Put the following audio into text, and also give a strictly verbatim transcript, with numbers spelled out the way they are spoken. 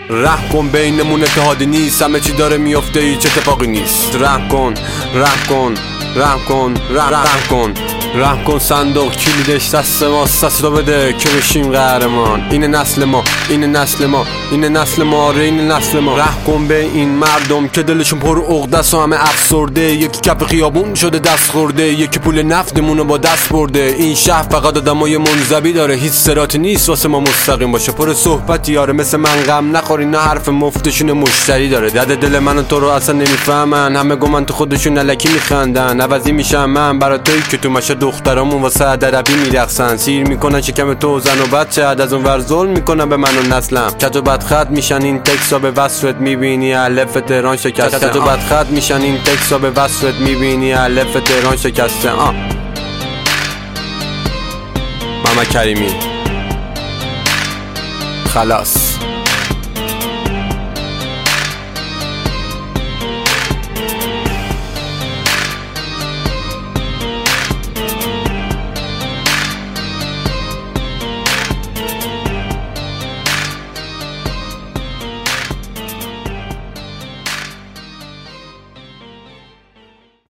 رحم کن بینمون اتحادی نیست، همه چی داره میفته هیچ اتفاقی نیست. رحم کن رحم کن رحم کن رحم کن رحم کن صندوق کلیدش دست ما، دست رو بده که بشیم قهرمان. اینه نسل ما، اینه نسل ما، اینه نسل ما، آره اینه نسل ما. رحم کن به این مردم که دلشون پر عقده است و همه افسرده. یکی کف خیابون شده دست خورده، یکی پول نفتمونو با دست برده. این شهر فقط آدمای منزوی داره، هیچ صراطی نیست واسه ما مستقیم باشه. پر صحبتی یاره مثل من غم نخوری، نه حرف مفتشون مشتری داره. درد دل من و تو رو اصلا نمیفهمن، همه گمان تو خودشون الکی میخندن. عوضی میشم من برای تویی که تو مشه دخترامون واسه عربی میرقصن. سیر میکنن شکم تو زن و بچه، عد از اون ور ظلم میکنن به من و نسلم. کج و بدخط میشن این تکسا به وصفت میبینی الف تهران شکسته. کج و بدخط میشن این تکسا به وصفت میبینی الف تهران شکسته. آه محمد کریمی خلاص.